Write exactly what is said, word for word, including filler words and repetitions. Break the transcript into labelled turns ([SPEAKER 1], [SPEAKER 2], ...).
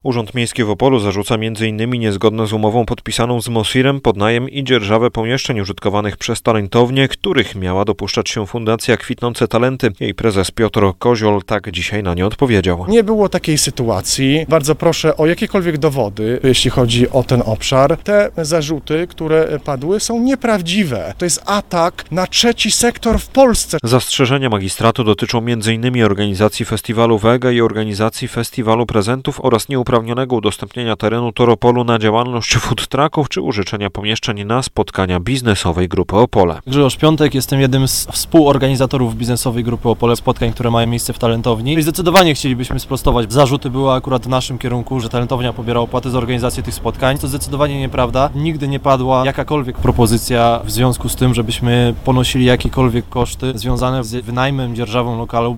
[SPEAKER 1] Urząd Miejski w Opolu zarzuca między innymi niezgodne z umową podpisaną z Mosirem podnajem i dzierżawę pomieszczeń użytkowanych przez talentownię, których miała dopuszczać się Fundacja Kwitnące Talenty. Jej prezes Piotr Koziol tak dzisiaj na nie odpowiedział.
[SPEAKER 2] Nie było takiej sytuacji. Bardzo proszę o jakiekolwiek dowody, jeśli chodzi o ten obszar. Te zarzuty, które padły, są nieprawdziwe. To jest atak na trzeci sektor w Polsce.
[SPEAKER 1] Zastrzeżenia magistratu dotyczą między innymi organizacji festiwalu Wega i organizacji festiwalu prezentów oraz nieuprawnionego udostępnienia terenu Toropolu na działalność food trucków czy użyczenia pomieszczeń na spotkania biznesowej Grupy Opole.
[SPEAKER 3] Grzegorz Piątek, jestem jednym z współorganizatorów biznesowej Grupy Opole, spotkań, które mają miejsce w Talentowni. I zdecydowanie chcielibyśmy sprostować. Zarzuty były akurat w naszym kierunku, że Talentownia pobiera opłaty za organizację tych spotkań. To zdecydowanie nieprawda. Nigdy nie padła jakakolwiek propozycja w związku z tym, żebyśmy ponosili jakiekolwiek koszty związane z wynajmem, dzierżawą lokalu.